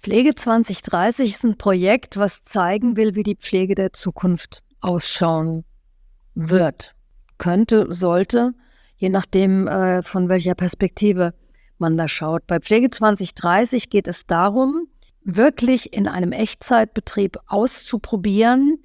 Pflege 2030 ist ein Projekt, was zeigen will, wie die Pflege der Zukunft ausschauen wird, könnte, sollte, je nachdem, von welcher Perspektive man da schaut. Bei Pflege 2030 geht es darum, wirklich in einem Echtzeitbetrieb auszuprobieren.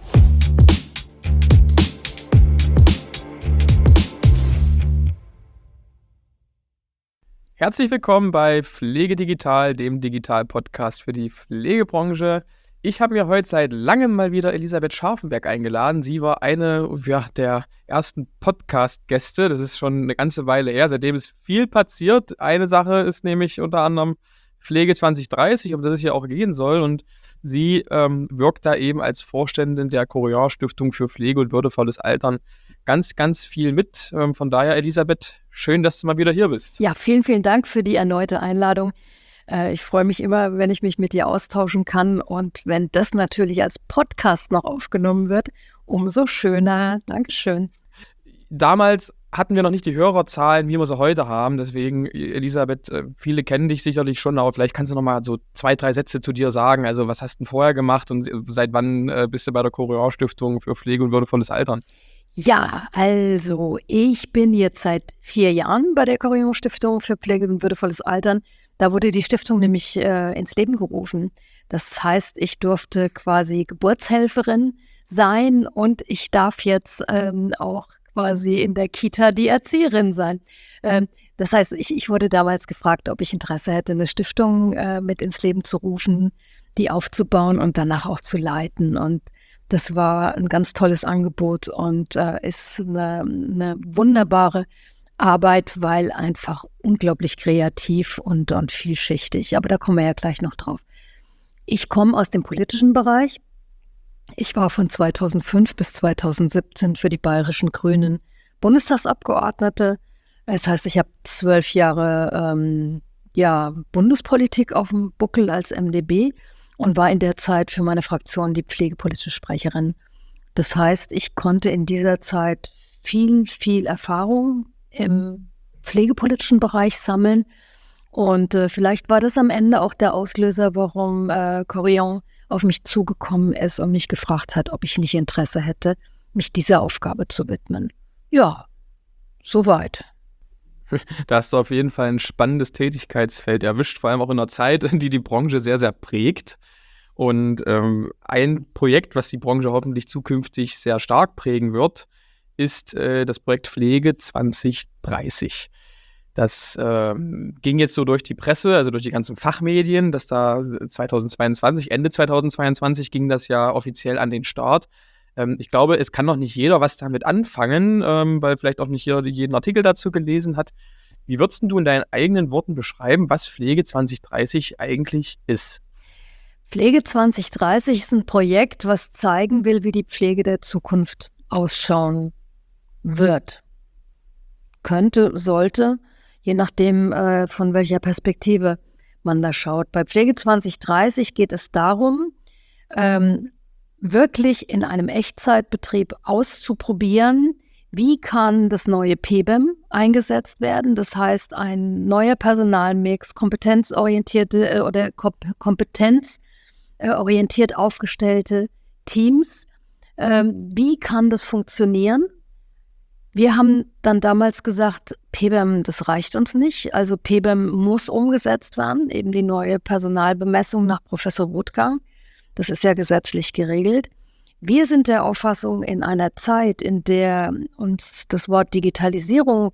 Herzlich willkommen bei Pflege Digital, dem Digital-Podcast für die Pflegebranche. Ich habe mir heute seit langem mal wieder Elisabeth Scharfenberg eingeladen. Sie war eine der ersten Podcast-Gäste. Das ist schon eine ganze Weile her. Seitdem ist viel passiert. Eine Sache ist nämlich unter anderem Pflege 2030, um das es ja auch gehen soll. Und sie wirkt da eben als Vorständin der Corian-Stiftung für Pflege und würdevolles Altern ganz, ganz viel mit. Von daher, Elisabeth, schön, dass du mal wieder hier bist. Ja, vielen, vielen Dank für die erneute Einladung. Ich freue mich immer, wenn ich mich mit dir austauschen kann. Und wenn das natürlich als Podcast noch aufgenommen wird, umso schöner. Dankeschön. Damals hatten wir noch nicht die Hörerzahlen, wie wir sie heute haben. Deswegen, Elisabeth, viele kennen dich sicherlich schon, aber vielleicht kannst du noch mal so 2, 3 Sätze zu dir sagen. Also was hast du vorher gemacht und seit wann bist du bei der Corian-Stiftung für Pflege und würdevolles Altern? Ja, also ich bin jetzt seit 4 Jahren bei der Corian-Stiftung für Pflege und würdevolles Altern. Da wurde die Stiftung nämlich ins Leben gerufen. Das heißt, ich durfte quasi Geburtshelferin sein und ich darf jetzt auch quasi in der Kita die Erzieherin sein. Das heißt, ich wurde damals gefragt, ob ich Interesse hätte, eine Stiftung mit ins Leben zu rufen, die aufzubauen und danach auch zu leiten. Und das war ein ganz tolles Angebot und ist eine wunderbare Arbeit, weil einfach unglaublich kreativ und vielschichtig. Aber da kommen wir ja gleich noch drauf. Ich komme aus dem politischen Bereich. Ich war von 2005 bis 2017 für die Bayerischen Grünen Bundestagsabgeordnete. Das heißt, ich habe 12 Jahre Bundespolitik auf dem Buckel als MdB und war in der Zeit für meine Fraktion die pflegepolitische Sprecherin. Das heißt, ich konnte in dieser Zeit viel Erfahrung im pflegepolitischen Bereich sammeln. Und vielleicht war das am Ende auch der Auslöser, warum Corian auf mich zugekommen ist und mich gefragt hat, ob ich nicht Interesse hätte, mich dieser Aufgabe zu widmen. Ja, soweit. Da hast du auf jeden Fall ein spannendes Tätigkeitsfeld erwischt, vor allem auch in einer Zeit, die die Branche sehr, sehr prägt. Und ein Projekt, was die Branche hoffentlich zukünftig sehr stark prägen wird, ist das Projekt Pflege 2030. Das ging jetzt so durch die Presse, also durch die ganzen Fachmedien, dass da Ende 2022 ging das ja offiziell an den Start. Ich glaube, es kann noch nicht jeder was damit anfangen, weil vielleicht auch nicht jeder jeden Artikel dazu gelesen hat. Wie würdest du in deinen eigenen Worten beschreiben, was Pflege 2030 eigentlich ist? Pflege 2030 ist ein Projekt, was zeigen will, wie die Pflege der Zukunft ausschauen wird, könnte, sollte, je nachdem, von welcher Perspektive man da schaut. Bei Pflege 2030 geht es darum, wirklich in einem Echtzeitbetrieb auszuprobieren, wie kann das neue PBEM eingesetzt werden. Das heißt, ein neuer Personalmix, kompetenzorientierte oder kompetenzorientiert aufgestellte Teams. Wie kann das funktionieren? Wir haben dann damals gesagt, PBEM, das reicht uns nicht. Also PBEM muss umgesetzt werden, eben die neue Personalbemessung nach Professor Rothgang. Das ist ja gesetzlich geregelt. Wir sind der Auffassung, in einer Zeit, in der uns das Wort Digitalisierung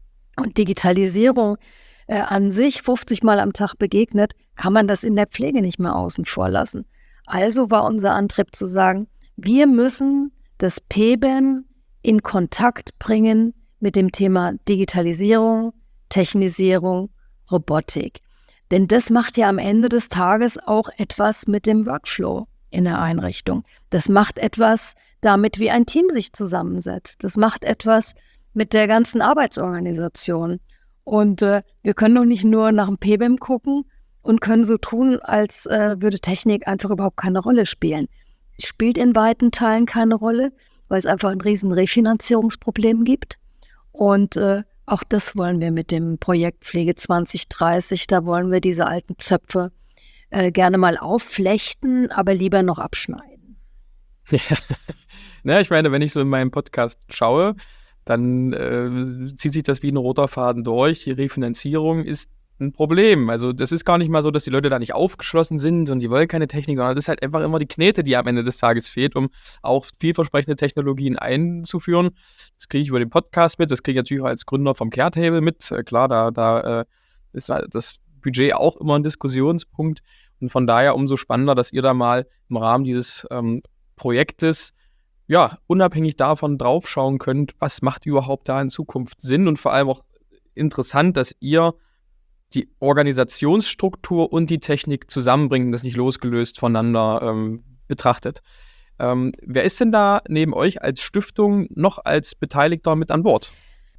an sich 50 Mal am Tag begegnet, kann man das in der Pflege nicht mehr außen vor lassen. Also war unser Antrieb zu sagen, wir müssen das PBEM in Kontakt bringen mit dem Thema Digitalisierung, Technisierung, Robotik. Denn das macht ja am Ende des Tages auch etwas mit dem Workflow in der Einrichtung. Das macht etwas damit, wie ein Team sich zusammensetzt. Das macht etwas mit der ganzen Arbeitsorganisation. Und wir können doch nicht nur nach dem PBEM gucken und können so tun, als würde Technik einfach überhaupt keine Rolle spielen. Es spielt in weiten Teilen keine Rolle, weil es einfach ein riesen Refinanzierungsproblem gibt. Und auch das wollen wir mit dem Projekt Pflege 2030, da wollen wir diese alten Zöpfe gerne mal aufflechten, aber lieber noch abschneiden. Ja. Na, ich meine, wenn ich so in meinem Podcast schaue, dann zieht sich das wie ein roter Faden durch. Die Refinanzierung ist ein Problem. Also das ist gar nicht mal so, dass die Leute da nicht aufgeschlossen sind und die wollen keine Technik, sondern das ist halt einfach immer die Knete, die am Ende des Tages fehlt, um auch vielversprechende Technologien einzuführen. Das kriege ich über den Podcast mit, das kriege ich natürlich auch als Gründer vom Caretable mit. Klar, da ist das Budget auch immer ein Diskussionspunkt und von daher umso spannender, dass ihr da mal im Rahmen dieses Projektes unabhängig davon draufschauen könnt, was macht überhaupt da in Zukunft Sinn und vor allem auch interessant, dass ihr die Organisationsstruktur und die Technik zusammenbringt und das nicht losgelöst voneinander betrachtet. Wer ist denn da neben euch als Stiftung noch als Beteiligter mit an Bord?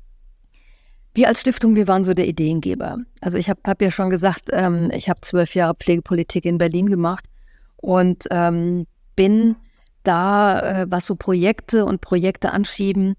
Wir als Stiftung, wir waren so der Ideengeber. Also ich hab ja schon gesagt, ich habe 12 Jahre Pflegepolitik in Berlin gemacht und bin da, was so Projekte und Projekte anschieben,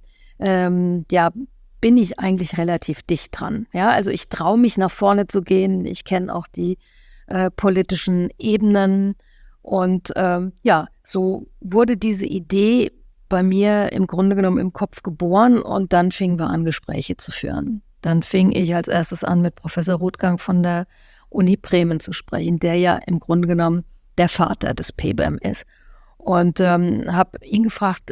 bin ich eigentlich relativ dicht dran. Ja, also ich traue mich nach vorne zu gehen. Ich kenne auch die politischen Ebenen und so wurde diese Idee bei mir im Grunde genommen im Kopf geboren und dann fingen wir an, Gespräche zu führen. Dann fing ich als erstes an, mit Professor Rothgang von der Uni Bremen zu sprechen, der ja im Grunde genommen der Vater des PBEM ist. Und habe ihn gefragt,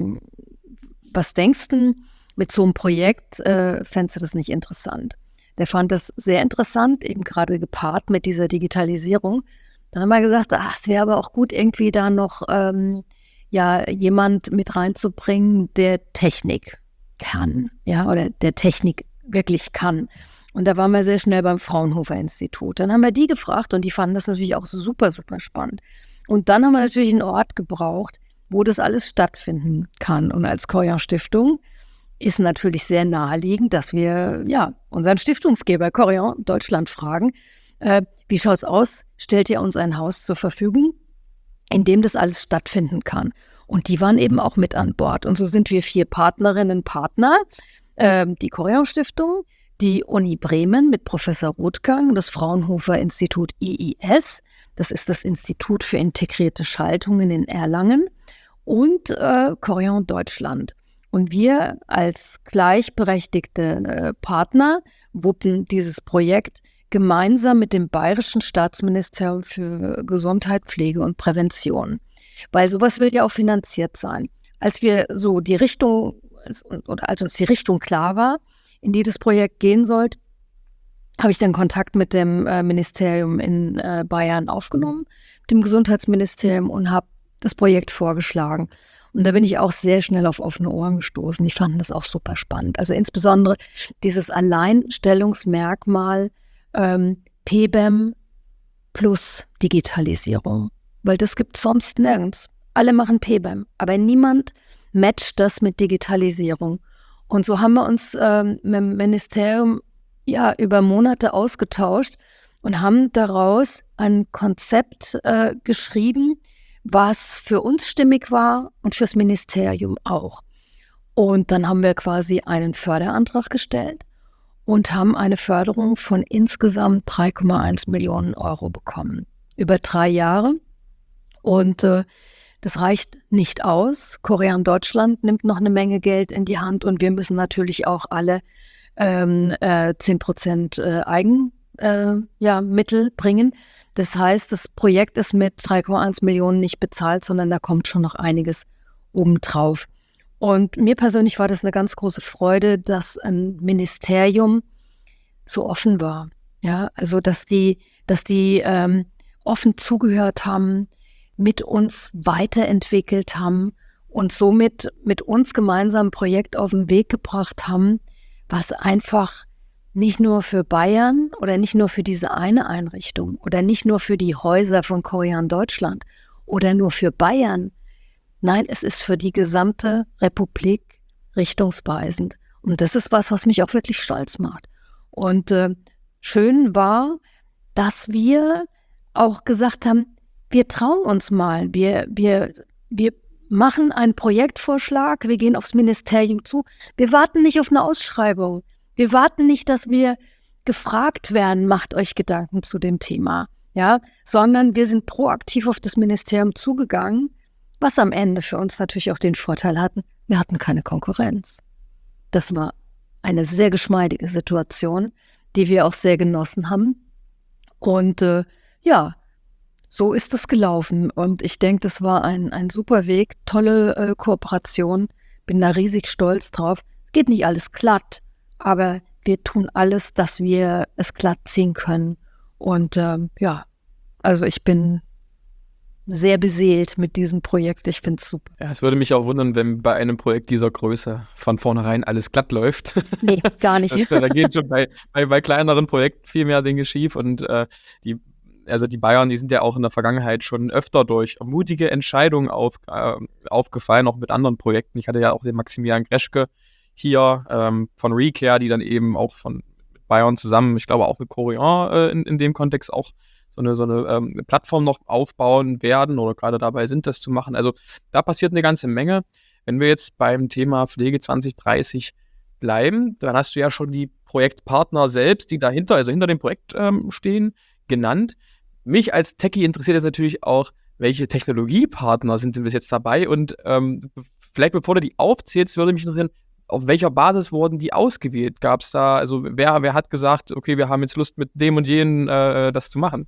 was denkst du, mit so einem Projekt fändest du das nicht interessant? Der fand das sehr interessant, eben gerade gepaart mit dieser Digitalisierung. Dann haben wir gesagt, es wäre aber auch gut, irgendwie da noch jemand mit reinzubringen, der Technik kann, oder der Technik wirklich kann. Und da waren wir sehr schnell beim Fraunhofer-Institut. Dann haben wir die gefragt und die fanden das natürlich auch super, super spannend. Und dann haben wir natürlich einen Ort gebraucht, wo das alles stattfinden kann. Und als Corian-Stiftung ist natürlich sehr naheliegend, dass wir unseren Stiftungsgeber Corian Deutschland fragen, wie schaut's aus? Stellt ihr uns ein Haus zur Verfügung, in dem das alles stattfinden kann? Und die waren eben auch mit an Bord. Und so sind wir 4 Partnerinnen und Partner, die Corian Stiftung, die Uni Bremen mit Professor Rothgang, das Fraunhofer Institut IIS, das ist das Institut für integrierte Schaltungen in Erlangen, und Corian Deutschland. Und wir als gleichberechtigte Partner wuppen dieses Projekt gemeinsam mit dem Bayerischen Staatsministerium für Gesundheit, Pflege und Prävention. Weil sowas will ja auch finanziert sein. Als wir so die Richtung, als uns die Richtung klar war, in die das Projekt gehen sollte, habe ich dann Kontakt mit dem Ministerium in Bayern aufgenommen, dem Gesundheitsministerium, und habe das Projekt vorgeschlagen. Und da bin ich auch sehr schnell auf offene Ohren gestoßen. Die fanden das auch super spannend. Also insbesondere dieses Alleinstellungsmerkmal PBEM plus Digitalisierung. Weil das gibt es sonst nirgends. Alle machen PBEM, aber niemand matcht das mit Digitalisierung. Und so haben wir uns mit dem Ministerium über Monate ausgetauscht und haben daraus ein Konzept geschrieben, was für uns stimmig war und fürs Ministerium auch. Und dann haben wir quasi einen Förderantrag gestellt und haben eine Förderung von insgesamt 3,1 Millionen Euro bekommen. Über 3 Jahre. Und das reicht nicht aus. Corian Deutschland nimmt noch eine Menge Geld in die Hand und wir müssen natürlich auch alle 10% Mittel bringen. Das heißt, das Projekt ist mit 3,1 Millionen nicht bezahlt, sondern da kommt schon noch einiges obendrauf. Und mir persönlich war das eine ganz große Freude, dass ein Ministerium so offen war. Ja, also dass die offen zugehört haben, mit uns weiterentwickelt haben und somit mit uns gemeinsam ein Projekt auf den Weg gebracht haben, was einfach nicht nur für Bayern oder nicht nur für diese eine Einrichtung oder nicht nur für die Häuser von Corian Deutschland oder nur für Bayern. Nein, es ist für die gesamte Republik richtungsweisend. Und das ist was mich auch wirklich stolz macht. Und schön war, dass wir auch gesagt haben, wir trauen uns mal. Wir machen einen Projektvorschlag, wir gehen aufs Ministerium zu. Wir warten nicht auf eine Ausschreibung. Wir warten nicht, dass wir gefragt werden, macht euch Gedanken zu dem Thema. ja, sondern wir sind proaktiv auf das Ministerium zugegangen, was am Ende für uns natürlich auch den Vorteil hatten, wir hatten keine Konkurrenz. Das war eine sehr geschmeidige Situation, die wir auch sehr genossen haben. Und ja, so ist es gelaufen. Und ich denke, das war ein super Weg, tolle Kooperation. Bin da riesig stolz drauf. Geht nicht alles glatt, aber wir tun alles, dass wir es glatt ziehen können. Und ja, also ich bin sehr beseelt mit diesem Projekt. Ich finde es super. Ja, es würde mich auch wundern, wenn bei einem Projekt dieser Größe von vornherein alles glatt läuft. Nee, gar nicht. Da geht schon bei kleineren Projekten viel mehr Dinge schief. Und die Bayern, die sind ja auch in der Vergangenheit schon öfter durch mutige Entscheidungen aufgefallen, auch mit anderen Projekten. Ich hatte ja auch den Maximilian Greschke hier von Recare, die dann eben auch mit Bayern zusammen, ich glaube auch mit Corian in dem Kontext auch so eine Plattform noch aufbauen werden oder gerade dabei sind, das zu machen. Also da passiert eine ganze Menge. Wenn wir jetzt beim Thema Pflege 2030 bleiben, dann hast du ja schon die Projektpartner selbst, die dahinter, also hinter dem Projekt stehen, genannt. Mich als Techie interessiert jetzt natürlich auch, welche Technologiepartner sind denn bis jetzt dabei? Und vielleicht bevor du die aufzählst, würde mich interessieren, auf welcher Basis wurden die ausgewählt? Gab es da, also wer hat gesagt, okay, wir haben jetzt Lust mit dem und jenen das zu machen?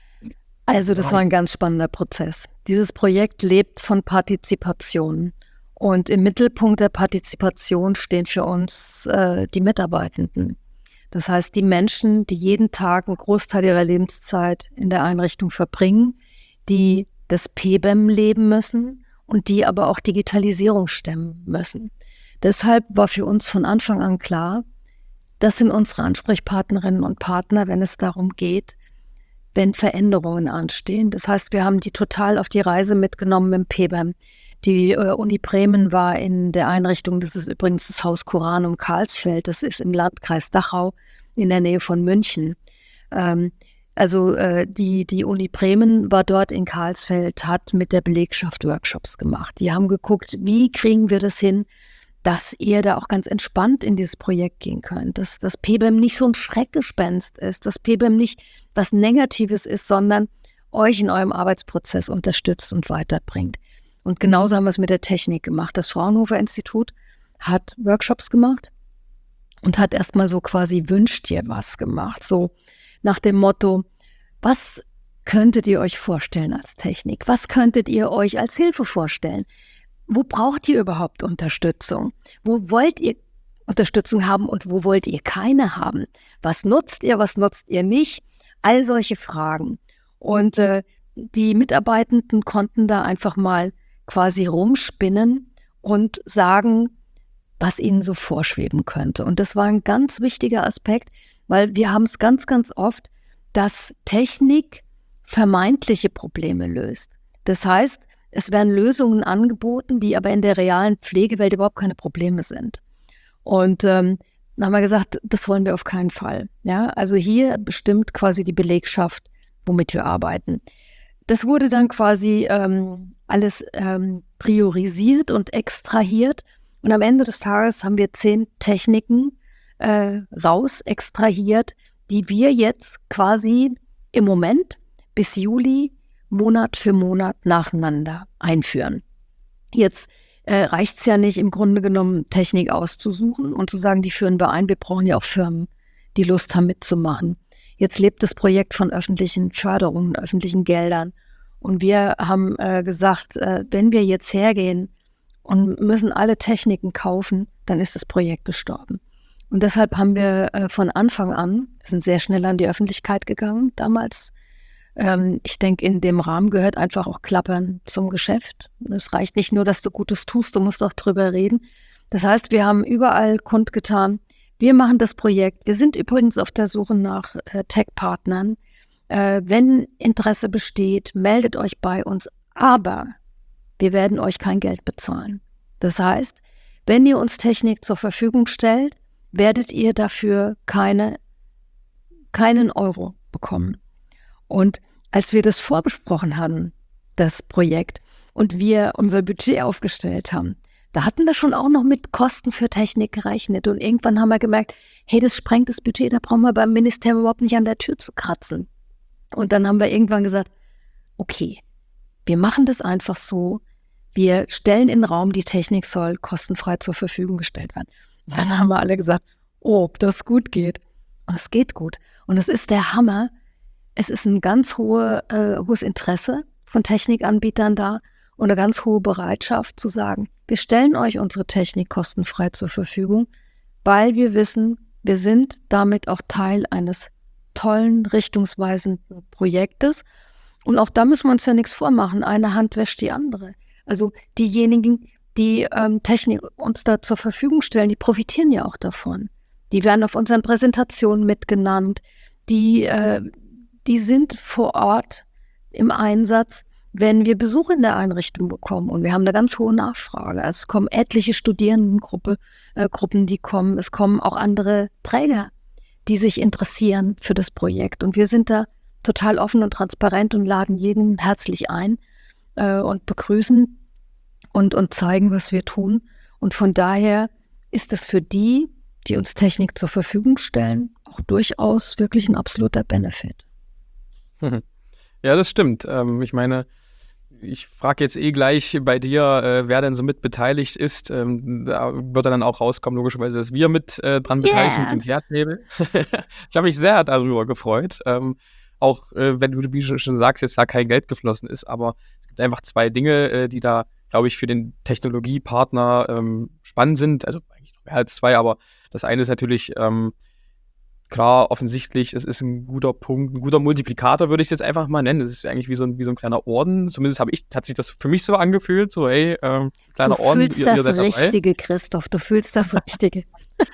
Also das war ein ganz spannender Prozess. Dieses Projekt lebt von Partizipation. Und im Mittelpunkt der Partizipation stehen für uns die Mitarbeitenden. Das heißt, die Menschen, die jeden Tag einen Großteil ihrer Lebenszeit in der Einrichtung verbringen, die das PBEM leben müssen und die aber auch Digitalisierung stemmen müssen. Deshalb war für uns von Anfang an klar, das sind unsere Ansprechpartnerinnen und Partner, wenn es darum geht, wenn Veränderungen anstehen. Das heißt, wir haben die total auf die Reise mitgenommen im PBEM. Die Uni Bremen war in der Einrichtung, das ist übrigens das Haus Curanum Karlsfeld, das ist im Landkreis Dachau in der Nähe von München. Die Uni Bremen war dort in Karlsfeld, hat mit der Belegschaft Workshops gemacht. Die haben geguckt, wie kriegen wir das hin, dass ihr da auch ganz entspannt in dieses Projekt gehen könnt, dass das PBEM nicht so ein Schreckgespenst ist, dass PBEM nicht was Negatives ist, sondern euch in eurem Arbeitsprozess unterstützt und weiterbringt. Und genauso haben wir es mit der Technik gemacht. Das Fraunhofer-Institut hat Workshops gemacht und hat erstmal so quasi wünscht ihr was gemacht, so nach dem Motto, was könntet ihr euch vorstellen als Technik? Was könntet ihr euch als Hilfe vorstellen? Wo braucht ihr überhaupt Unterstützung? Wo wollt ihr Unterstützung haben und wo wollt ihr keine haben? Was nutzt ihr nicht? All solche Fragen. Und die Mitarbeitenden konnten da einfach mal quasi rumspinnen und sagen, was ihnen so vorschweben könnte. Und das war ein ganz wichtiger Aspekt, weil wir haben es ganz, ganz oft, dass Technik vermeintliche Probleme löst. Das heißt, es werden Lösungen angeboten, die aber in der realen Pflegewelt überhaupt keine Probleme sind. Und dann haben wir gesagt, das wollen wir auf keinen Fall. Ja, also hier bestimmt quasi die Belegschaft, womit wir arbeiten. Das wurde dann quasi alles priorisiert und extrahiert. Und am Ende des Tages haben wir 10 Techniken raus extrahiert, die wir jetzt quasi im Moment bis Juli Monat für Monat nacheinander einführen. Jetzt reicht es ja nicht, im Grunde genommen Technik auszusuchen und zu sagen, die führen wir ein. Wir brauchen ja auch Firmen, die Lust haben mitzumachen. Jetzt lebt das Projekt von öffentlichen Förderungen, öffentlichen Geldern. Und wir haben gesagt, wenn wir jetzt hergehen und müssen alle Techniken kaufen, dann ist das Projekt gestorben. Und deshalb haben wir von Anfang an, wir sind sehr schnell an die Öffentlichkeit gegangen damals. Ich denke, in dem Rahmen gehört einfach auch Klappern zum Geschäft. Es reicht nicht nur, dass du Gutes tust, du musst auch drüber reden. Das heißt, wir haben überall kundgetan, wir machen das Projekt. Wir sind übrigens auf der Suche nach Tech-Partnern. Wenn Interesse besteht, meldet euch bei uns. Aber wir werden euch kein Geld bezahlen. Das heißt, wenn ihr uns Technik zur Verfügung stellt, werdet ihr dafür keinen Euro bekommen. Und als wir das vorbesprochen hatten, das Projekt, und wir unser Budget aufgestellt haben, da hatten wir schon auch noch mit Kosten für Technik gerechnet. Und irgendwann haben wir gemerkt, hey, das sprengt das Budget, da brauchen wir beim Ministerium überhaupt nicht an der Tür zu kratzen. Und dann haben wir irgendwann gesagt, okay, wir machen das einfach so, wir stellen in den Raum, die Technik soll kostenfrei zur Verfügung gestellt werden. Dann haben wir alle gesagt, oh, ob das gut geht. Und es geht gut. Und es ist der Hammer. Es ist ein ganz hohes Interesse von Technikanbietern da und eine ganz hohe Bereitschaft zu sagen, wir stellen euch unsere Technik kostenfrei zur Verfügung, weil wir wissen, wir sind damit auch Teil eines tollen, richtungsweisenden Projektes. Und auch da müssen wir uns ja nichts vormachen. Eine Hand wäscht die andere. Also diejenigen, die Technik uns da zur Verfügung stellen, die profitieren ja auch davon. Die werden auf unseren Präsentationen mitgenannt. Die sind vor Ort im Einsatz, wenn wir Besuch in der Einrichtung bekommen. Und wir haben eine ganz hohe Nachfrage. Also es kommen etliche Studierendengruppen, die kommen. Es kommen auch andere Träger, die sich interessieren für das Projekt. Und wir sind da total offen und transparent und laden jeden herzlich ein und begrüßen und zeigen, was wir tun. Und von daher ist es für die uns Technik zur Verfügung stellen, auch durchaus wirklich ein absoluter Benefit. Ja, das stimmt. Ich meine, ich frage jetzt gleich bei dir, wer denn so mit beteiligt ist. Da wird dann auch rauskommen, logischerweise, dass wir mit dran beteiligt sind mit dem Kehrtnebel. Ich habe mich sehr darüber gefreut. Auch wenn du, wie du schon sagst, jetzt da kein Geld geflossen ist, aber es gibt einfach zwei Dinge, die da, glaube ich, für den Technologiepartner spannend sind. Also eigentlich noch mehr als zwei, aber das eine ist natürlich klar, offensichtlich, es ist ein guter Punkt, ein guter Multiplikator, würde ich es jetzt einfach mal nennen. Das ist eigentlich wie so ein kleiner Orden. Zumindest hat sich das für mich so angefühlt, so hey, kleiner Orden. Du fühlst das Richtige, Christoph, du fühlst das Richtige.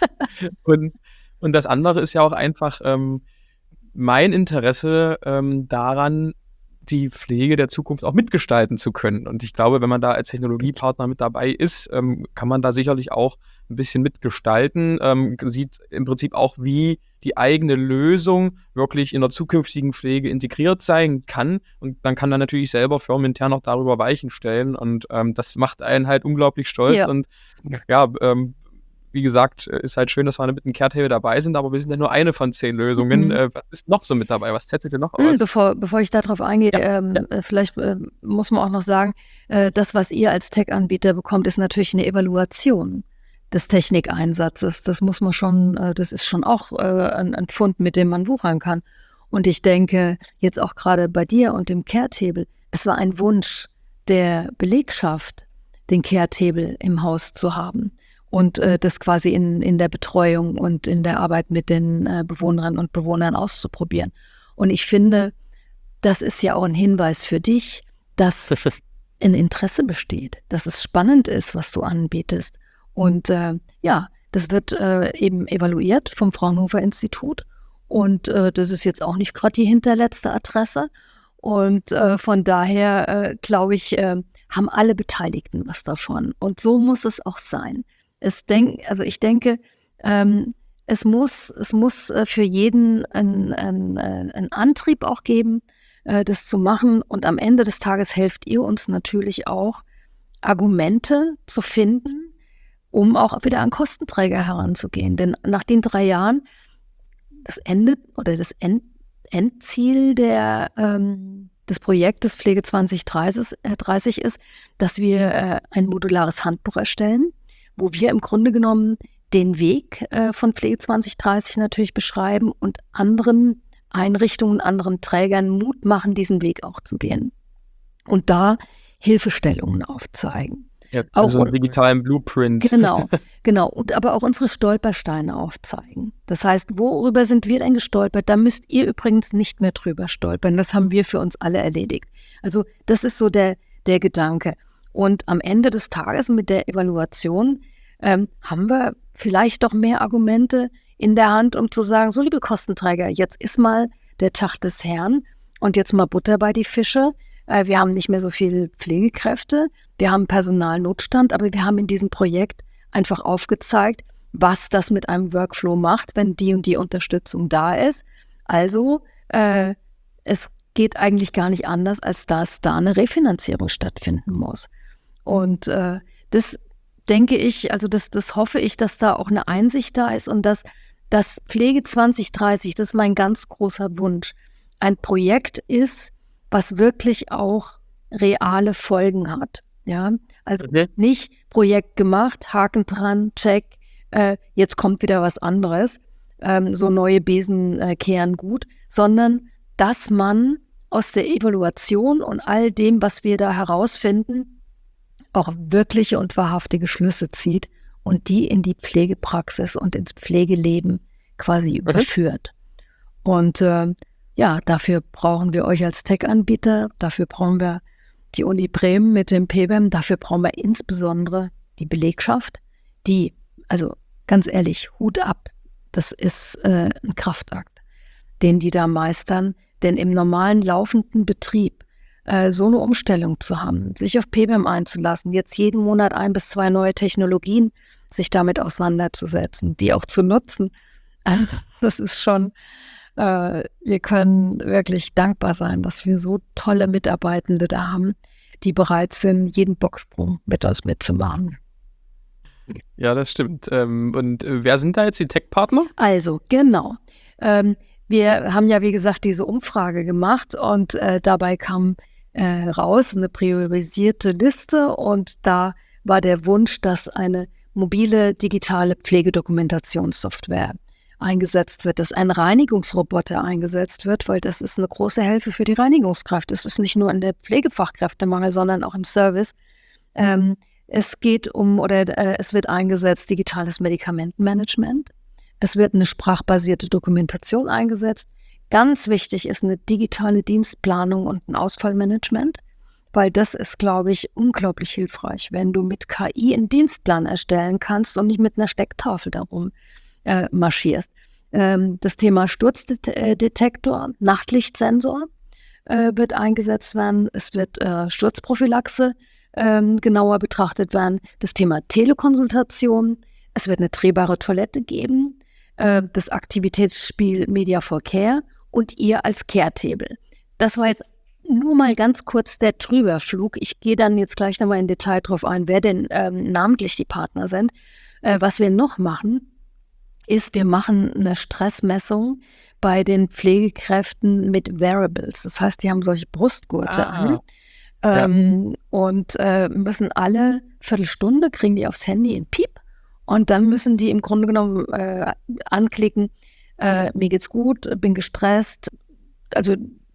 Und das andere ist ja auch einfach mein Interesse daran, die Pflege der Zukunft auch mitgestalten zu können. Und ich glaube, wenn man da als Technologiepartner mit dabei ist, kann man da sicherlich auch ein bisschen mitgestalten, sieht im Prinzip auch, wie die eigene Lösung wirklich in der zukünftigen Pflege integriert sein kann. Und dann kann dann natürlich selber firmenintern auch darüber Weichen stellen. Und das macht einen halt unglaublich stolz. Ja. Und ja, wie gesagt, ist halt schön, dass wir mit einem Kehrtable dabei sind, aber wir sind ja nur eine von 10 Lösungen. Was ist noch so mit dabei? Was testet ihr noch aus? Bevor ich darauf eingehe, vielleicht muss man auch noch sagen, das, was ihr als Tech-Anbieter bekommt, ist natürlich eine Evaluation des Technikeinsatzes. Das muss man schon, das ist schon auch ein Pfund, mit dem man wuchern kann. Und ich denke, jetzt auch gerade bei dir und dem Kehrtable, es war ein Wunsch der Belegschaft, den Kehrtable im Haus zu haben. Und das quasi in der Betreuung und in der Arbeit mit den Bewohnerinnen und Bewohnern auszuprobieren. Und ich finde, das ist ja auch ein Hinweis für dich, dass ein Interesse besteht, dass es spannend ist, was du anbietest. Und das wird eben evaluiert vom Fraunhofer-Institut. Und das ist jetzt auch nicht gerade die hinterletzte Adresse. Und von daher, glaube ich, haben alle Beteiligten was davon. Und so muss es auch sein. Ich denke, es muss für jeden einen Antrieb auch geben, das zu machen. Und am Ende des Tages helft ihr uns natürlich auch, Argumente zu finden, um auch wieder an Kostenträger heranzugehen. Denn nach den 3 Jahren, das Endziel des Projektes Pflege 2030 ist, dass wir ein modulares Handbuch erstellen, wo wir im Grunde genommen den Weg von Pflege 2030 natürlich beschreiben und anderen Einrichtungen, anderen Trägern Mut machen, diesen Weg auch zu gehen. Und da Hilfestellungen aufzeigen. Ja, also einen digitalen Blueprint. Genau. Und aber auch unsere Stolpersteine aufzeigen. Das heißt, worüber sind wir denn gestolpert? Da müsst ihr übrigens nicht mehr drüber stolpern. Das haben wir für uns alle erledigt. Also das ist so der Gedanke. Und am Ende des Tages mit der Evaluation haben wir vielleicht doch mehr Argumente in der Hand, um zu sagen, so liebe Kostenträger, jetzt ist mal der Tag des Herrn und jetzt mal Butter bei die Fische. Wir haben nicht mehr so viele Pflegekräfte, wir haben Personalnotstand, aber wir haben in diesem Projekt einfach aufgezeigt, was das mit einem Workflow macht, wenn die und die Unterstützung da ist. Also es geht eigentlich gar nicht anders, als dass da eine Refinanzierung stattfinden muss. Und das denke ich, also das hoffe ich, dass da auch eine Einsicht da ist und dass Pflege 2030, das ist mein ganz großer Wunsch, ein Projekt ist, was wirklich auch reale Folgen hat. Ja, also nicht Projekt gemacht, Haken dran, check, jetzt kommt wieder was anderes, so neue Besen kehren gut, sondern dass man aus der Evaluation und all dem, was wir da herausfinden, auch wirkliche und wahrhaftige Schlüsse zieht und die in die Pflegepraxis und ins Pflegeleben quasi überführt. Und dafür brauchen wir euch als Tech-Anbieter, dafür brauchen wir die Uni Bremen mit dem PBEM, dafür brauchen wir insbesondere die Belegschaft, die, also ganz ehrlich, Hut ab, das ist ein Kraftakt, den die da meistern, denn im normalen laufenden Betrieb so eine Umstellung zu haben, sich auf PBEM einzulassen, jetzt jeden Monat 1 bis 2 neue Technologien, sich damit auseinanderzusetzen, die auch zu nutzen, das ist schon, wir können wirklich dankbar sein, dass wir so tolle Mitarbeitende da haben, die bereit sind, jeden Bocksprung mit uns mitzumachen. Ja, das stimmt. Und wer sind da jetzt die Tech-Partner? Also, genau. Wir haben ja, wie gesagt, diese Umfrage gemacht und dabei kam raus eine priorisierte Liste und da war der Wunsch, dass eine mobile digitale Pflegedokumentationssoftware eingesetzt wird, dass ein Reinigungsroboter eingesetzt wird, weil das ist eine große Hilfe für die Reinigungskraft. Es ist nicht nur in der Pflegefachkräftemangel, sondern auch im Service. Es geht es wird eingesetzt digitales Medikamentenmanagement. Es wird eine sprachbasierte Dokumentation eingesetzt. Ganz wichtig ist eine digitale Dienstplanung und ein Ausfallmanagement, weil das ist, glaube ich, unglaublich hilfreich, wenn du mit KI einen Dienstplan erstellen kannst und nicht mit einer Stecktafel darum marschierst. Das Thema Sturzdetektor, Nachtlichtsensor wird eingesetzt werden. Es wird Sturzprophylaxe genauer betrachtet werden. Das Thema Telekonsultation. Es wird eine drehbare Toilette geben. Das Aktivitätsspiel Media for Care und ihr als Care-Table. Das war jetzt nur mal ganz kurz der Drüberflug. Ich gehe dann jetzt gleich nochmal in Detail drauf ein, wer denn namentlich die Partner sind. Was wir noch machen, ist, wir machen eine Stressmessung bei den Pflegekräften mit Wearables. Das heißt, die haben solche Brustgurte an und müssen alle Viertelstunde, kriegen die aufs Handy einen Piep und dann müssen die im Grunde genommen anklicken, mir geht's gut, bin gestresst. Also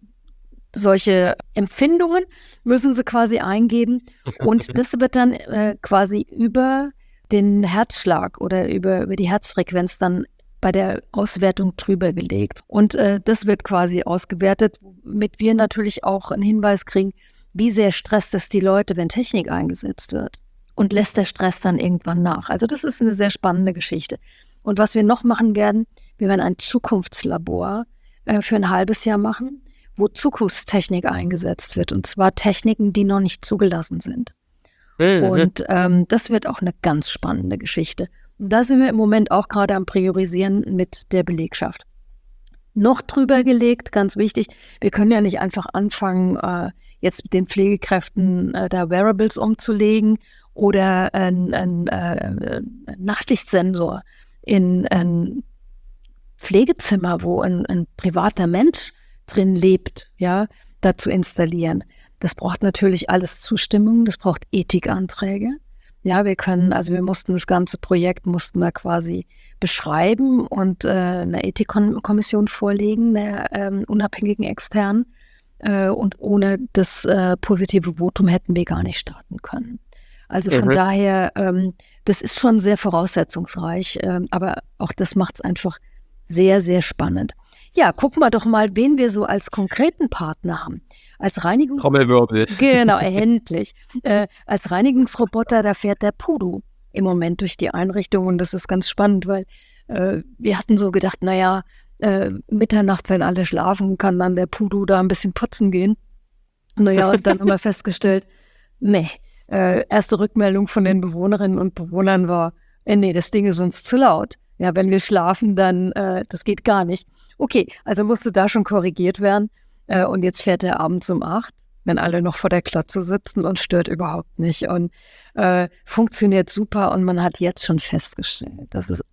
solche Empfindungen müssen sie quasi eingeben und das wird dann quasi über den Herzschlag oder über die Herzfrequenz dann bei der Auswertung drüber gelegt. Und das wird quasi ausgewertet, womit wir natürlich auch einen Hinweis kriegen, wie sehr stresst es die Leute, wenn Technik eingesetzt wird. Und lässt der Stress dann irgendwann nach. Also das ist eine sehr spannende Geschichte. Und was wir noch machen werden, wir werden ein Zukunftslabor für ein halbes Jahr machen, wo Zukunftstechnik eingesetzt wird. Und zwar Techniken, die noch nicht zugelassen sind. Und das wird auch eine ganz spannende Geschichte. Und da sind wir im Moment auch gerade am Priorisieren mit der Belegschaft. Noch drüber gelegt, ganz wichtig, wir können ja nicht einfach anfangen, jetzt mit den Pflegekräften da Wearables umzulegen oder ein Nachtlichtsensor in ein Pflegezimmer, wo ein privater Mensch drin lebt, ja, da zu installieren. Das braucht natürlich alles Zustimmung, das braucht Ethikanträge. Ja, wir mussten das ganze Projekt quasi beschreiben und einer Ethikkommission vorlegen, einer unabhängigen externen. Und ohne das positive Votum hätten wir gar nicht starten können. Also von daher, das ist schon sehr voraussetzungsreich, aber auch das macht es einfach sehr, sehr spannend. Ja, gucken wir doch mal, wen wir so als konkreten Partner haben. Als Trommelwirbel. Genau, endlich. Als Reinigungsroboter, da fährt der Pudu im Moment durch die Einrichtung und das ist ganz spannend, weil wir hatten so gedacht, Mitternacht, wenn alle schlafen, kann dann der Pudu da ein bisschen putzen gehen. Und dann haben wir festgestellt, erste Rückmeldung von den Bewohnerinnen und Bewohnern war, das Ding ist uns zu laut. Ja, wenn wir schlafen, dann, das geht gar nicht. Okay, also musste da schon korrigiert werden. Und jetzt fährt er abends um 8, wenn alle noch vor der Klotze sitzen und stört überhaupt nicht. Und funktioniert super und man hat jetzt schon festgestellt, dass es eine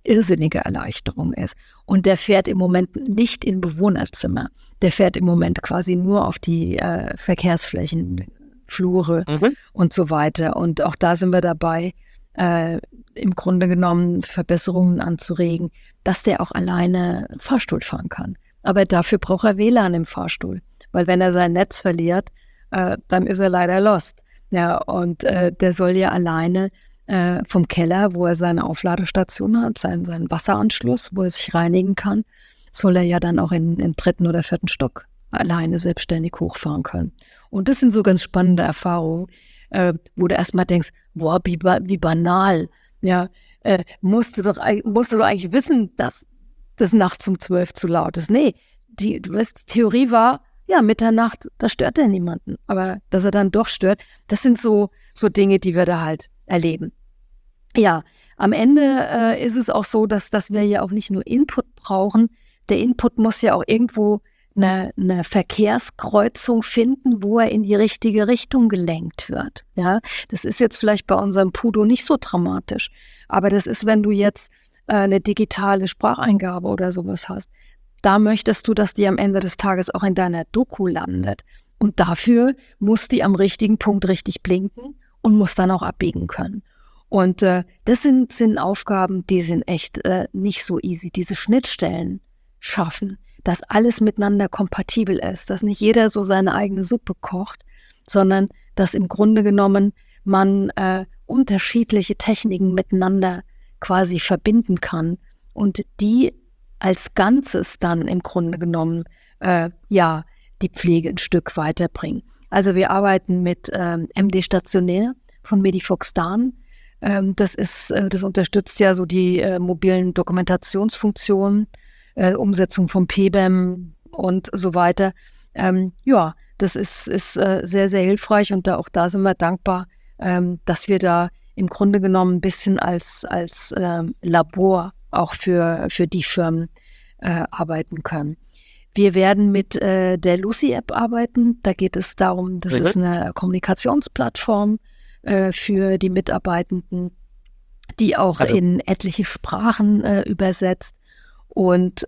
irrsinnige Erleichterung ist. Und der fährt im Moment nicht in Bewohnerzimmer. Der fährt im Moment quasi nur auf die Verkehrsflächen, Flure und so weiter. Und auch da sind wir dabei, im Grunde genommen Verbesserungen anzuregen, dass der auch alleine Fahrstuhl fahren kann. Aber dafür braucht er WLAN im Fahrstuhl. Weil wenn er sein Netz verliert, dann ist er leider lost. Ja, und der soll ja alleine vom Keller, wo er seine Aufladestation hat, seinen Wasseranschluss, wo er sich reinigen kann, soll er ja dann auch im 3. oder 4. Stock alleine selbstständig hochfahren können. Und das sind so ganz spannende Erfahrungen, wo du erstmal denkst, boah, wie banal. Ja, musst du doch eigentlich wissen, dass das nachts um 12 zu laut ist. Nee, die Theorie war, ja, Mitternacht, da stört er niemanden. Aber dass er dann doch stört, das sind so Dinge, die wir da halt erleben. Ja, am Ende ist es auch so, dass wir ja auch nicht nur Input brauchen. Der Input muss ja auch irgendwo eine Verkehrskreuzung finden, wo er in die richtige Richtung gelenkt wird. Ja, das ist jetzt vielleicht bei unserem Pudo nicht so dramatisch. Aber das ist, wenn du jetzt eine digitale Spracheingabe oder sowas hast. Da möchtest du, dass die am Ende des Tages auch in deiner Doku landet. Und dafür muss die am richtigen Punkt richtig blinken und muss dann auch abbiegen können. Und das sind Aufgaben, die sind echt nicht so easy. Diese Schnittstellen schaffen, dass alles miteinander kompatibel ist, dass nicht jeder so seine eigene Suppe kocht, sondern dass im Grunde genommen man unterschiedliche Techniken miteinander quasi verbinden kann und die als Ganzes dann im Grunde genommen die Pflege ein Stück weiterbringen. Also wir arbeiten mit MD Stationär von Medifox Dan. Das unterstützt ja so die mobilen Dokumentationsfunktionen, Umsetzung vom PBEM und so weiter. Das ist sehr, sehr hilfreich und auch da sind wir dankbar, dass wir da im Grunde genommen ein bisschen als Labor auch für die Firmen arbeiten können. Wir werden mit der Lucy-App arbeiten. Da geht es darum, das ist eine Kommunikationsplattform für die Mitarbeitenden, die auch in etliche Sprachen übersetzt und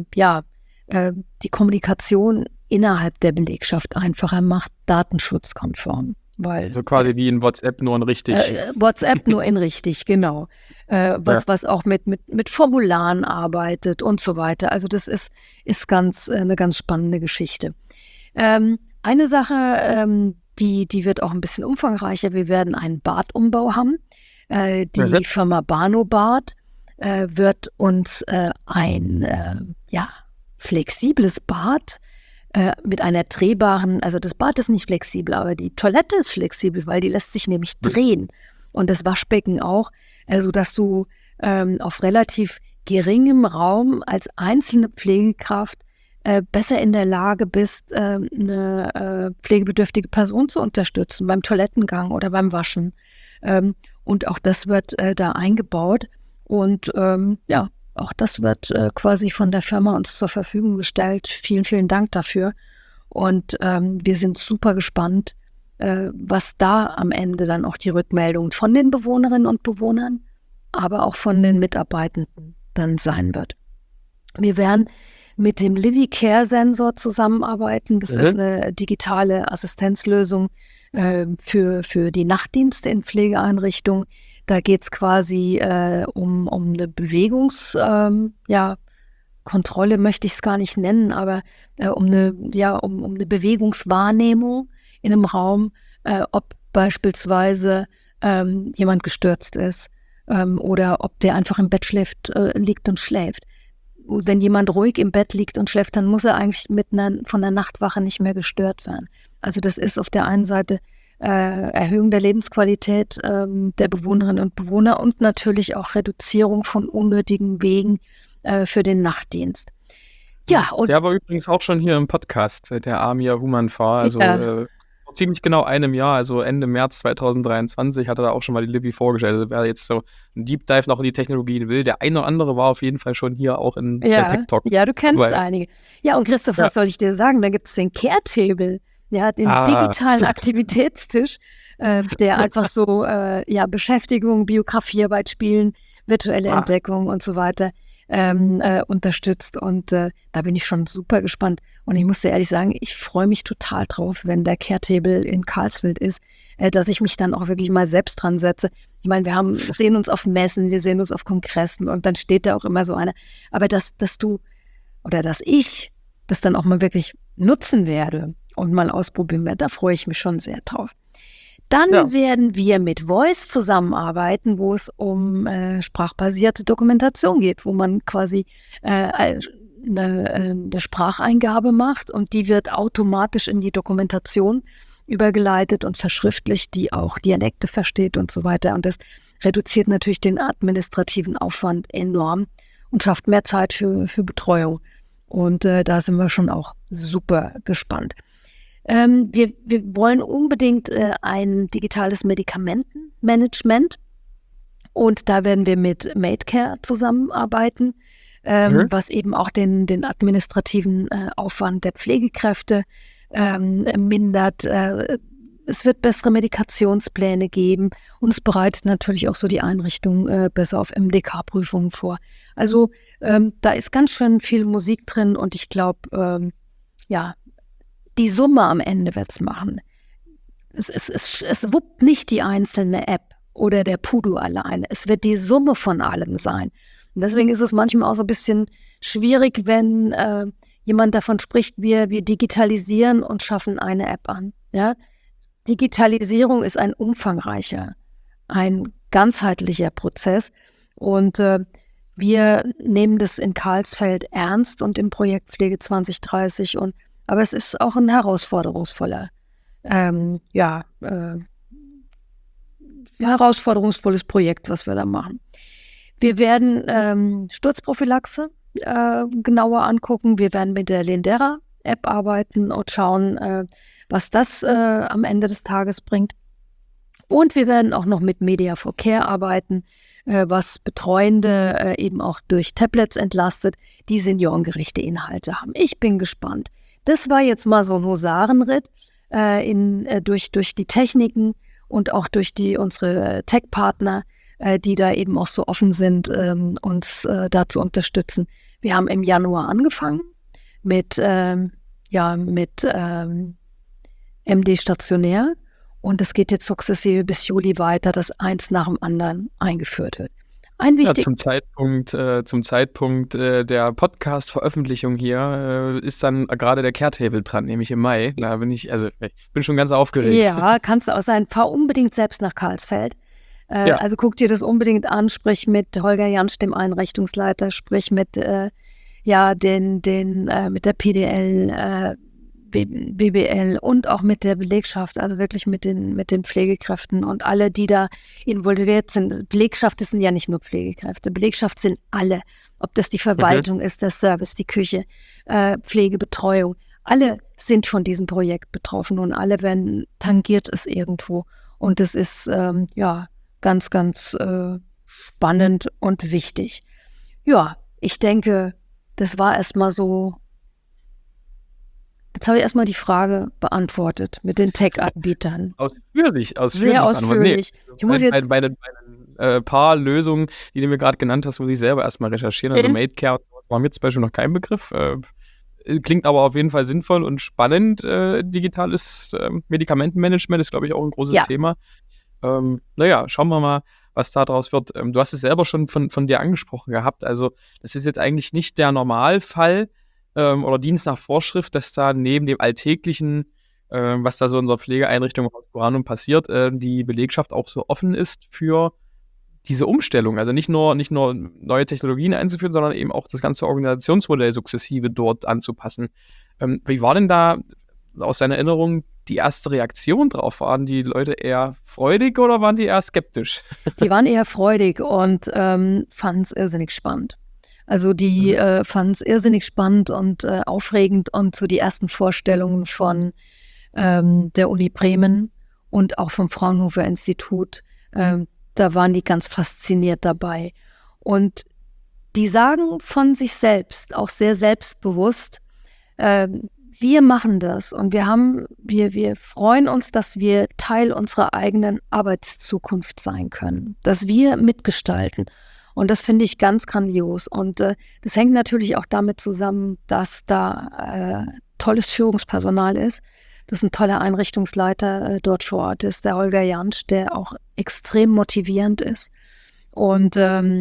die Kommunikation innerhalb der Belegschaft einfacher macht, datenschutzkonform. Also quasi wie in WhatsApp, nur in richtig. WhatsApp nur in richtig, genau. Was auch mit Formularen arbeitet und so weiter. Also das ist eine ganz spannende Geschichte. Eine Sache, die wird auch ein bisschen umfangreicher. Wir werden einen Badumbau haben. Die Firma Banobad wird uns ein flexibles Bad mit einer drehbaren, also das Bad ist nicht flexibel, aber die Toilette ist flexibel, weil die lässt sich nämlich drehen. Und das Waschbecken auch, sodass du auf relativ geringem Raum als einzelne Pflegekraft besser in der Lage bist, eine pflegebedürftige Person zu unterstützen beim Toilettengang oder beim Waschen. Und auch das wird da eingebaut. Und auch das wird quasi von der Firma uns zur Verfügung gestellt. Vielen, vielen Dank dafür. Und wir sind super gespannt, was da am Ende dann auch die Rückmeldung von den Bewohnerinnen und Bewohnern, aber auch von den Mitarbeitenden dann sein wird. Wir werden mit dem Livy Care Sensor zusammenarbeiten. Das ist eine digitale Assistenzlösung für die Nachtdienste in Pflegeeinrichtungen. Da geht es quasi um eine Kontrolle möchte ich es gar nicht nennen, aber um eine Bewegungswahrnehmung in einem Raum, ob beispielsweise jemand gestürzt ist oder ob der einfach im Bett liegt und schläft. Wenn jemand ruhig im Bett liegt und schläft, dann muss er eigentlich von der Nachtwache nicht mehr gestört werden. Also das ist auf der einen Seite Erhöhung der Lebensqualität der Bewohnerinnen und Bewohner und natürlich auch Reduzierung von unnötigen Wegen für den Nachtdienst. Ja, und der war übrigens auch schon hier im Podcast, der Amir Humanfar, also vor ziemlich genau einem Jahr, also Ende März 2023, hat er da auch schon mal die Livy vorgestellt. Also wer jetzt so ein Deep Dive noch in die Technologien will, der eine oder andere war auf jeden Fall schon hier auch in der Tech Talk. Ja, du kennst einige. Ja, und Christoph, was soll ich dir sagen? Da gibt es den Care Table. Ja, den digitalen Aktivitätstisch, der einfach so Beschäftigung, Biografiearbeit, Spielen, virtuelle Entdeckung und so weiter unterstützt. Und da bin ich schon super gespannt. Und ich muss dir ehrlich sagen, ich freue mich total drauf, wenn der Care-Table in Karlsfeld ist, dass ich mich dann auch wirklich mal selbst dran setze. Ich meine, sehen uns auf Messen, wir sehen uns auf Kongressen und dann steht da auch immer so einer. Aber dass ich das dann auch mal wirklich nutzen werde und mal ausprobieren werde, da freue ich mich schon sehr drauf. Dann werden wir mit Voice zusammenarbeiten, wo es um sprachbasierte Dokumentation geht, wo man quasi eine Spracheingabe macht und die wird automatisch in die Dokumentation übergeleitet und verschriftlicht, die auch Dialekte versteht und so weiter. Und das reduziert natürlich den administrativen Aufwand enorm und schafft mehr Zeit für Betreuung. Und da sind wir schon auch super gespannt. Wir wollen unbedingt ein digitales Medikamentenmanagement und da werden wir mit MaidCare zusammenarbeiten, was eben auch den administrativen Aufwand der Pflegekräfte mindert. Es wird bessere Medikationspläne geben und es bereitet natürlich auch so die Einrichtung besser auf MDK-Prüfungen vor. Also da ist ganz schön viel Musik drin und ich glaube, die Summe am Ende wird es machen. Es wuppt nicht die einzelne App oder der Pudu alleine. Es wird die Summe von allem sein. Und deswegen ist es manchmal auch so ein bisschen schwierig, wenn jemand davon spricht, wir digitalisieren und schaffen eine App an. Ja? Digitalisierung ist ein umfangreicher, ein ganzheitlicher Prozess. Und wir nehmen das in Karlsfeld ernst und im Projekt Pflege 2030. Aber es ist auch ein herausforderungsvolles Projekt, was wir da machen. Wir werden Sturzprophylaxe genauer angucken. Wir werden mit der Lindera-App arbeiten und schauen, was das am Ende des Tages bringt. Und wir werden auch noch mit Media for Care arbeiten, was Betreuende eben auch durch Tablets entlastet, die seniorengerechte Inhalte haben. Ich bin gespannt. Das war jetzt mal so ein Husarenritt durch die Techniken und auch durch unsere Tech-Partner, die da eben auch so offen sind, uns da zu unterstützen. Wir haben im Januar angefangen mit MD Stationär und es geht jetzt sukzessive bis Juli weiter, dass eins nach dem anderen eingeführt wird. Zum Zeitpunkt der Podcast-Veröffentlichung hier ist dann gerade der Care-Table dran, nämlich im Mai. Da ich bin schon ganz aufgeregt. Ja, kannst du auch sein. Fahr unbedingt selbst nach Karlsfeld. Also guck dir das unbedingt an, sprich mit Holger Jansch, dem Einrichtungsleiter, sprich mit mit der PDL, BBL und auch mit der Belegschaft, also wirklich mit den Pflegekräften und alle, die da involviert sind. Belegschaft sind ja nicht nur Pflegekräfte, Belegschaft sind alle, ob das die Verwaltung ist, der Service, die Küche, Pflegebetreuung, alle sind von diesem Projekt betroffen und alle tangiert es irgendwo und das ist ganz, ganz spannend und wichtig. Ja, ich denke, das war erstmal so. Jetzt habe ich erstmal die Frage beantwortet mit den Tech-Anbietern. Ausführlich. Sehr ausführlich. Nee, ich muss jetzt bei den paar Lösungen, die du mir gerade genannt hast, muss ich selber erstmal recherchieren. Also MaidCare war mir zum Beispiel noch kein Begriff. Klingt aber auf jeden Fall sinnvoll und spannend. Digitales Medikamentenmanagement ist, glaube ich, auch ein großes Thema. Schauen wir mal, was da draus wird. Du hast es selber schon von dir angesprochen gehabt. Also das ist jetzt eigentlich nicht der Normalfall, oder Dienst nach Vorschrift, dass da neben dem Alltäglichen, was da so in unserer Pflegeeinrichtung passiert, die Belegschaft auch so offen ist für diese Umstellung. Also nicht nur neue Technologien einzuführen, sondern eben auch das ganze Organisationsmodell sukzessive dort anzupassen. Wie war denn da aus deiner Erinnerung die erste Reaktion drauf? Waren die Leute eher freudig oder waren die eher skeptisch? Die waren eher freudig und fanden es irrsinnig spannend. Also die fanden es irrsinnig spannend und aufregend und so die ersten Vorstellungen von der Uni Bremen und auch vom Fraunhofer Institut, da waren die ganz fasziniert dabei. Und die sagen von sich selbst, auch sehr selbstbewusst, wir machen das und wir freuen uns, dass wir Teil unserer eigenen Arbeitszukunft sein können, dass wir mitgestalten. Und das finde ich ganz grandios. Und das hängt natürlich auch damit zusammen, dass da tolles Führungspersonal ist, dass ein toller Einrichtungsleiter dort vor Ort ist, der Holger Jansch, der auch extrem motivierend ist. Und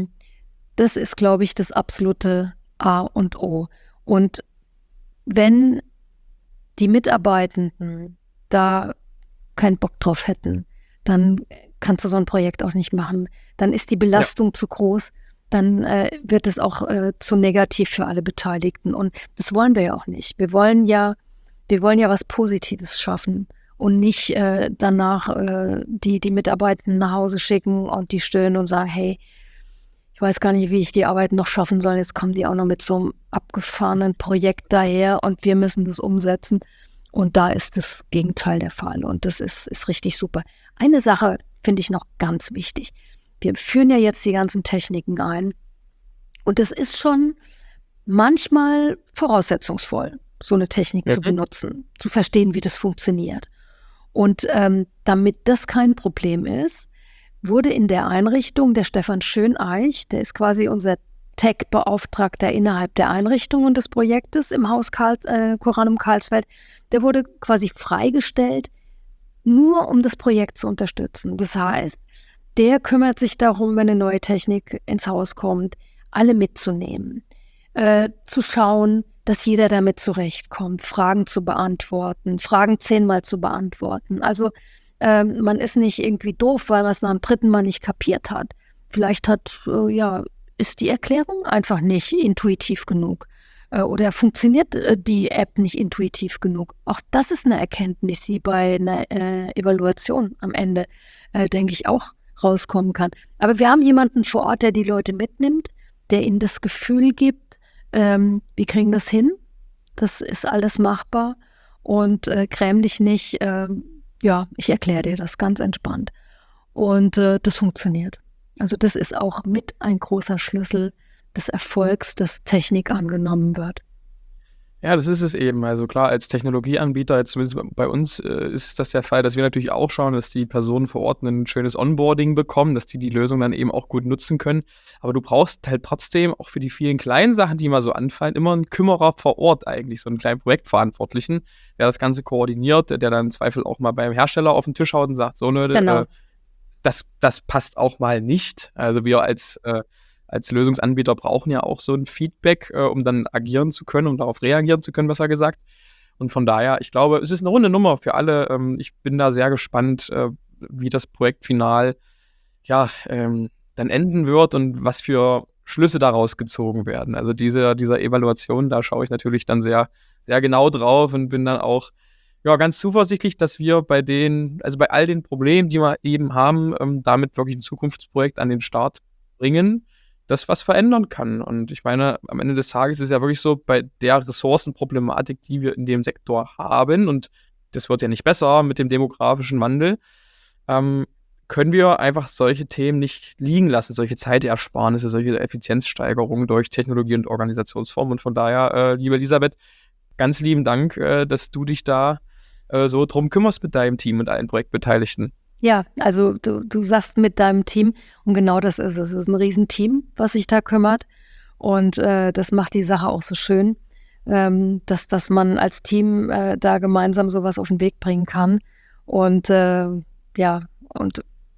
das ist, glaube ich, das absolute A und O. Und wenn die Mitarbeitenden da keinen Bock drauf hätten, dann kannst du so ein Projekt auch nicht machen. Dann ist die Belastung zu groß, dann wird es auch zu negativ für alle Beteiligten. Und das wollen wir ja auch nicht. Wir wollen ja was Positives schaffen und nicht danach die Mitarbeitenden nach Hause schicken und die stöhnen und sagen, hey, ich weiß gar nicht, wie ich die Arbeit noch schaffen soll. Jetzt kommen die auch noch mit so einem abgefahrenen Projekt daher und wir müssen das umsetzen. Und da ist das Gegenteil der Fall. Und das ist richtig super. Eine Sache finde ich noch ganz wichtig. Wir führen ja jetzt die ganzen Techniken ein. Und es ist schon manchmal voraussetzungsvoll, so eine Technik zu benutzen, zu verstehen, wie das funktioniert. Und damit das kein Problem ist, wurde in der Einrichtung der Stefan Schöneich, der ist quasi unser Tech-Beauftragter innerhalb der Einrichtung und des Projektes im Haus Coranum Karlsfeld, der wurde quasi freigestellt, nur um das Projekt zu unterstützen. Das heißt, der kümmert sich darum, wenn eine neue Technik ins Haus kommt, alle mitzunehmen, zu schauen, dass jeder damit zurechtkommt, Fragen zu beantworten, Fragen 10-mal zu beantworten. Also man ist nicht irgendwie doof, weil man es nach dem 3. Mal nicht kapiert hat. Vielleicht ist die Erklärung einfach nicht intuitiv genug oder funktioniert die App nicht intuitiv genug. Auch das ist eine Erkenntnis, die bei einer Evaluation am Ende, denke ich, auch rauskommen kann. Aber wir haben jemanden vor Ort, der die Leute mitnimmt, der ihnen das Gefühl gibt, wir kriegen das hin, das ist alles machbar und gräm dich nicht, ich erkläre dir das ganz entspannt. Und das funktioniert. Also das ist auch mit ein großer Schlüssel des Erfolgs, dass Technik angenommen wird. Ja, das ist es eben. Also klar, als Technologieanbieter, jetzt zumindest bei uns, ist das der Fall, dass wir natürlich auch schauen, dass die Personen vor Ort ein schönes Onboarding bekommen, dass die Lösung dann eben auch gut nutzen können. Aber du brauchst halt trotzdem auch für die vielen kleinen Sachen, die mal so anfallen, immer einen Kümmerer vor Ort eigentlich, so einen kleinen Projektverantwortlichen, der das Ganze koordiniert, der dann im Zweifel auch mal beim Hersteller auf den Tisch haut und sagt, so Leute, das passt auch mal nicht. Also wir als Lösungsanbieter brauchen ja auch so ein Feedback, um dann agieren zu können, um darauf reagieren zu können, besser gesagt. Und von daher, ich glaube, es ist eine runde Nummer für alle. Ich bin da sehr gespannt, wie das Projekt final dann enden wird und was für Schlüsse daraus gezogen werden. Also dieser Evaluation, da schaue ich natürlich dann sehr, sehr genau drauf und bin dann auch ganz zuversichtlich, dass wir bei all den Problemen, die wir eben haben, damit wirklich ein Zukunftsprojekt an den Start bringen, das was verändern kann. Und ich meine, am Ende des Tages ist es ja wirklich so, bei der Ressourcenproblematik, die wir in dem Sektor haben, und das wird ja nicht besser mit dem demografischen Wandel, können wir einfach solche Themen nicht liegen lassen, solche Zeitersparnisse, solche Effizienzsteigerungen durch Technologie und Organisationsformen. Und von daher, liebe Elisabeth, ganz lieben Dank, dass du dich da so drum kümmerst mit deinem Team und allen Projektbeteiligten. Ja, also du sagst mit deinem Team, und genau das ist es. Es ist ein Riesenteam, was sich da kümmert. Und das macht die Sache auch so schön, dass man als Team da gemeinsam sowas auf den Weg bringen kann. Und und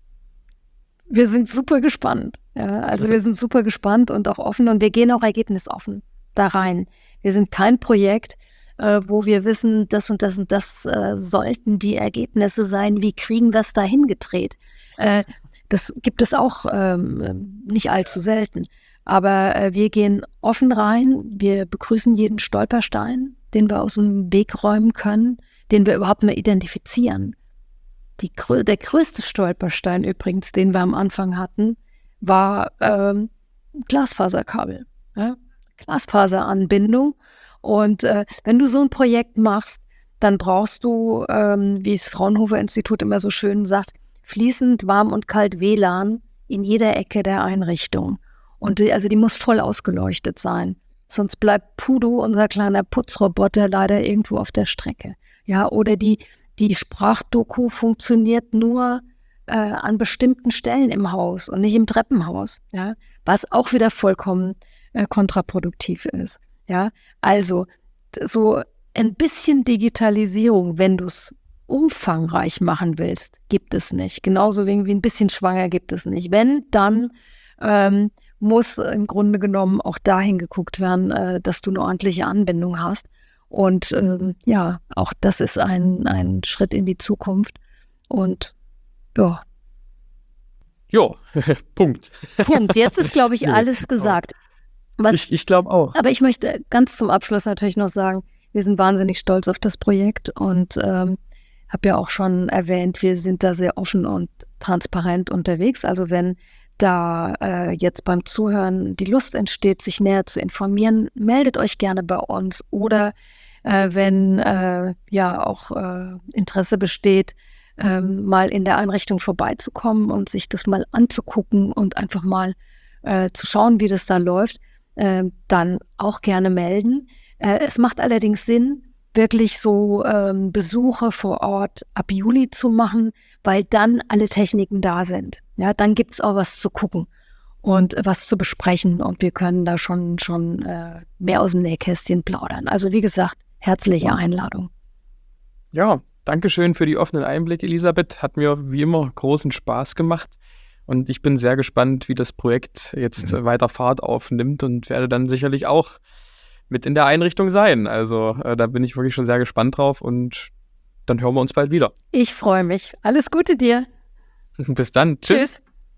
wir sind super gespannt. Ja, also wir sind super gespannt und auch offen und wir gehen auch ergebnisoffen da rein. Wir sind kein Projekt, wo wir wissen, das und das und das sollten die Ergebnisse sein. Wie kriegen wir es da hingedreht? Das gibt es auch nicht allzu selten. Aber wir gehen offen rein. Wir begrüßen jeden Stolperstein, den wir aus dem Weg räumen können, den wir überhaupt nur identifizieren. Der größte Stolperstein übrigens, den wir am Anfang hatten, war Glasfaserkabel. Ja? Glasfaseranbindung. Und wenn du so ein Projekt machst, dann brauchst du, wie das Fraunhofer-Institut immer so schön sagt, fließend warm und kalt WLAN in jeder Ecke der Einrichtung. Und die muss voll ausgeleuchtet sein. Sonst bleibt Pudo, unser kleiner Putzroboter, leider irgendwo auf der Strecke. Ja, oder die Sprachdoku funktioniert nur an bestimmten Stellen im Haus und nicht im Treppenhaus, ja, was auch wieder vollkommen kontraproduktiv ist. Ja, also so ein bisschen Digitalisierung, wenn du es umfangreich machen willst, gibt es nicht. Genauso wie ein bisschen schwanger gibt es nicht. Wenn, dann muss im Grunde genommen auch dahin geguckt werden, dass du eine ordentliche Anbindung hast. Und ja, auch das ist ein Schritt in die Zukunft. Und ja. Jo, Punkt. Punkt. Jetzt ist, glaube ich, alles gesagt. Ich glaube auch. Aber ich möchte ganz zum Abschluss natürlich noch sagen, wir sind wahnsinnig stolz auf das Projekt und habe ja auch schon erwähnt, wir sind da sehr offen und transparent unterwegs. Also wenn da jetzt beim Zuhören die Lust entsteht, sich näher zu informieren, meldet euch gerne bei uns. Oder wenn ja auch Interesse besteht, mal in der Einrichtung vorbeizukommen und sich das mal anzugucken und einfach mal zu schauen, wie das da läuft, dann auch gerne melden. Es macht allerdings Sinn, wirklich so Besuche vor Ort ab Juli zu machen, weil dann alle Techniken da sind. Ja, dann gibt es auch was zu gucken und was zu besprechen und wir können da schon mehr aus dem Nähkästchen plaudern. Also wie gesagt, herzliche Einladung. Ja, danke schön für die offenen Einblicke, Elisabeth. Hat mir wie immer großen Spaß gemacht. Und ich bin sehr gespannt, wie das Projekt jetzt weiter Fahrt aufnimmt und werde dann sicherlich auch mit in der Einrichtung sein. Also da bin ich wirklich schon sehr gespannt drauf und dann hören wir uns bald wieder. Ich freue mich. Alles Gute dir. Bis dann. Tschüss.